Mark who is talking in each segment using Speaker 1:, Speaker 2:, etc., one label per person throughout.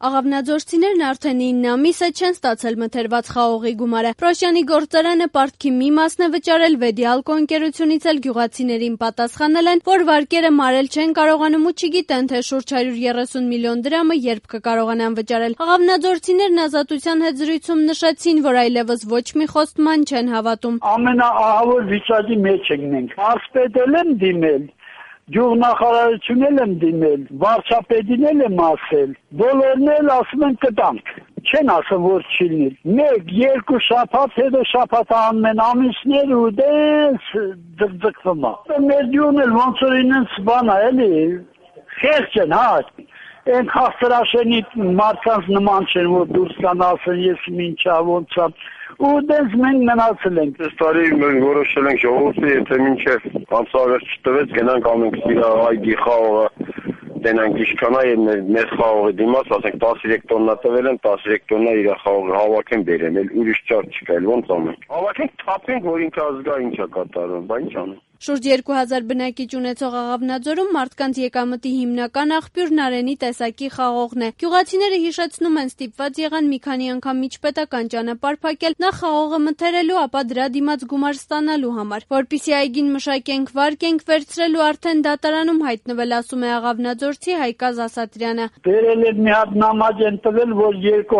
Speaker 1: Աղավնաձորցիներն արդեն 9 ամիս է չեն ստացել մթերված խաղողի գումարը։ Պրոշյանի գործարանը պարտքի մի մասն է վճարել, Վեդիալկո ընկերությունից էլ գյուղացիներին պատասխանել են, որ վարկերը մարել չեն կարողանում ու չգիտեն, թե շուրջ 130 միլիոն դրամը երբ կկարողանան վճարել։ Աղավնաձորցիներն Ազատության հետ զրույցում նշեցին, որ այլևս ոչ մի խոստման չեն հավատում։
Speaker 2: Ամենաահավոր վիճակի մեջ ենք մենք։ Մարզպետել եմ դիմել, գյուղնախարարությունն եմ դիմել, վարչապետին եմ ասել, բոլորն էլ ասում են կտանք, չեն ասում որ չի լինի։ 1-2 շաբաթ հետո շաբաթ անում են ամիսներ ու դες ձգձգվում է։ Մեր գյուղն էլ ոնց որ ինձ բան է էլի, խեղճ են, հա։ Այն խաղսրաշենի մարդկանց նման չեն, որ դուրս կան ասեն ես ինչա ոնց է։ Ու դες մենք մնացել ենք։
Speaker 3: Այս տարի մենք որոշել ենք ժողովրդի, եթե մինչև ամսավերջ չտվեց, գնանք ամենք սիրա այգի խաղողը դենանք ինչքան է մեր խաղողի դիմաց, ասենք 13 տոննա տվել են, 13 տոննա իր խաղողը հավաքեն բերեն, էլ ուրիշ ճար չկա, էլ ոնց անենք։ Հավաքենք, թափենք, որ ինքը ազգային ինչա կատարվում, բա ինչ անենք։
Speaker 1: Շուրջ 2000 բնակիչ ունեցող Աղավնաձորում մարդկանց եկամտի հիմնական աղբյուրն Արենի տեսակի խաղողն է։ Գյուղացիները հիշեցնում են, ստիպված եղան մի քանի անգամ միջպետական ճանապարհ փակել, նախ խաղողը մթերելու, ապա դրա դիմաց գումար ստանալու համար։ Որպեսզի այգին մշակենք, վարկենք վերցրելու արդեն դատարանում հայտնվել, ասում է Աղավնաձորցի Հայկազ Ասատրյանը։
Speaker 2: Բերել են մի հատ նամակ են տվել, որ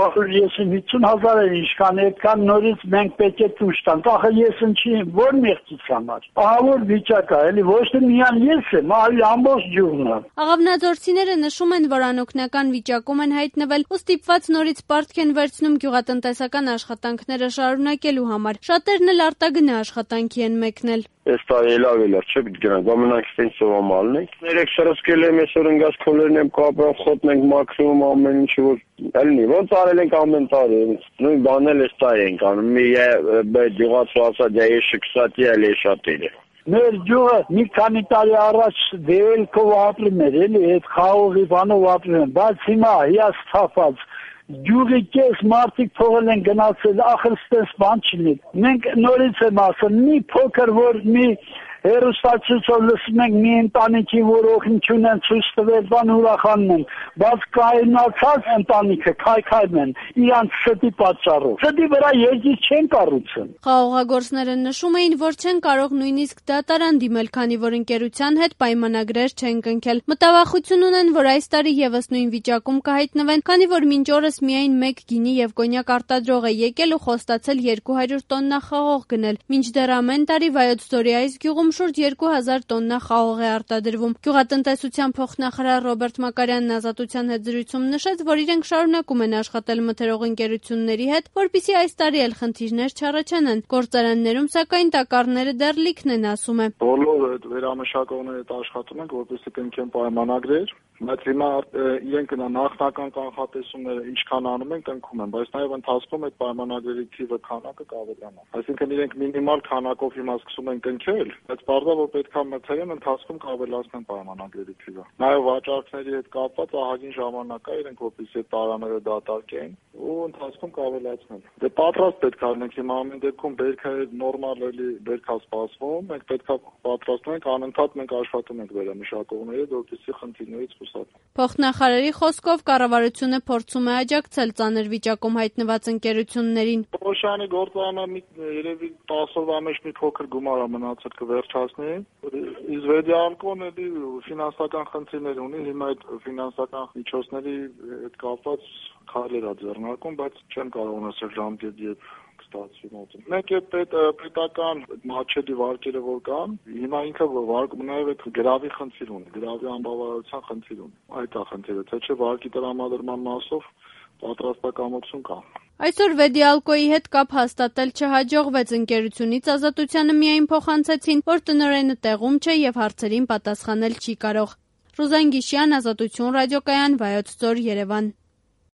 Speaker 2: 250 հազար է ինչքան, այդքան նորից մենք պետք է տուժ տանք։ Ախը ես ինչի, որ մեղքից համար։ Ահավոր վիճակա, էլի ոչ թե միան ես եմ, այլ ամբողջ գյուղն է։
Speaker 1: Աղավնաձորցիները նշում են, որ անօգնական վիճակում են հայտնվել ու ստիպված նորից պարտք են վերցնում գյուղատնտեսական աշխատանքները շարունակելու համար։ Շատերն էլ արտագնա աշխատանքի են մեկնել։
Speaker 3: Այս տարի լավ չէ՞ պիտի գնանք, բա մնանք ստենց սովամալն ենք։ Ներեք շրսկել եմ, այսօր ընկած քոլերն եմ կապրում, խոտն ենք մաքրում, ամեն ինչ որ ելնի, ոնց արել ենք ամեն տարի։ Նույն բանն էլ այս տարի ենք անում։ Մի գյուղացու ասած է շքսատի էլ է շատերը։
Speaker 2: Մեր գյուղը մի քանի տարի առաջ դերքով ապրում էր, էլի այդ խաղողի բանով ապրում են, բայց հիմա հիասթափած գյուղի կես մարդիկ թողել են գնացել, ախր ստես բան չլինի։ Մենք նորից եմ ասում, մի փոքր որ մի հերոստացիով լսում ենք մի ընտանիքի, որ օգնություն են ցույց տվել, բան ուրախանում են, բայց կայունացած ընտանիքը քայքայում են իրանց ստի պատճառով։ Ստի վրա երկիր չեն կառուցում։
Speaker 1: Խաղողագործները նշում էին, որ չեն կարող նույնիսկ դատարան դիմել, քանի որ ընկերության հետ պայմանագրեր չեն կնքել։ Մտավախություն ունեն, որ այս տարի եւս նույն վիճակում կհայտնվեն, քանի որ մինչ օրս միայն 1 գինի եւ կոնյակ արտադրող է եկել ու խոստացել 200 տոննա խաղող գնել։ Մինչդեռ ամեն տարի Վայոց ձորի այս գյուղում շուրջ 2000 տոննա խաղող է արտադրվում։ Գյուղատնտեսության փոխնախարար Ռոբերտ Մակարյանն Ազատության հետ զրույցում նշեց, որ իրենք շարունակում են աշխատել մթերող ընկերությունների հետ, որպեսզի այս տարի էլ խնդիրներ չառաջանան։ Գործարաններում սակայն տակառները դեռ լիքն են, ասում է։
Speaker 4: Բոլոր վերամշակողների հետ աշխատում ենք, որպեսզի կնքեն պայմանագրեր, բայց հիմա իրենք նախնական կանխատեսումները ինչքան անում են, կնքում են, բայց նաև ընթացքում այդ պայմանագրերի թիվը քանակը կավելանա։ Այսինքն իրենք մինիմալ քանակով հիմա սկսում են կնքել, բայց բարձր որ պետքա մթերեն, ընթացքում կավելացնեն պայմանագրերի թիվը։ Նաև վաճառքների հետ կապված ահագին ժամանակ է իրենք որպեսզի այդ տարաները դատարկեն ու ընթացքում կավելացնեն։ Դե պատրաստ պետք է լինենք, հիմա ամեն դեպքում բերքը նորմալ էլի բերքա սպասվում, մենք պետքա պատրաստենք, անընդհատ մենք աշխատում ենք վերամշակողների հետ, որպեսզի խնդիրներից խուսափենք։
Speaker 1: Փոխնախարարի խոսքով կառավարությունը փորձում է աջակցել ծանր վիճակում հայտնված ընկերություններին։
Speaker 4: Պրոշյանի գործարանը երևի 10 օրվա մեջ մի փոքր գումար է մնացել կվերջացնի։ Իսկ Վեդիալկոն էլի ֆինանսական խնդիրներ ունի, հիմա այդ ֆինանսական միջոցների հետ կապված քայլեր է ձեռնարկում, բայց չեմ կարող ունեցել ժամկետ երբ կստացվի մոտում։ Մենք այդ պետական մատչելի վարկերը որ կան, հիմա ինքը նաև այդ գրավի խնդիր ունի, գրավի անբավարարության խնդիր ունի։ Այդ է խնդիրը, թե չէ վարկի տրամադրման մասով պատրաստակամություն կա։
Speaker 1: Այսօր Վեդիալկոյի հետ կապ հաստատել չհաջողվեց, ընկերությունից Ազատությանը միայն փոխանցեցին, որ տնօրենը տեղում չէ եւ հարցերին պատասխանել չի կարող։ Ռուզան Գիշյան, Ազատություն ռադիոկայան, Վայոց ձոր, Երևան։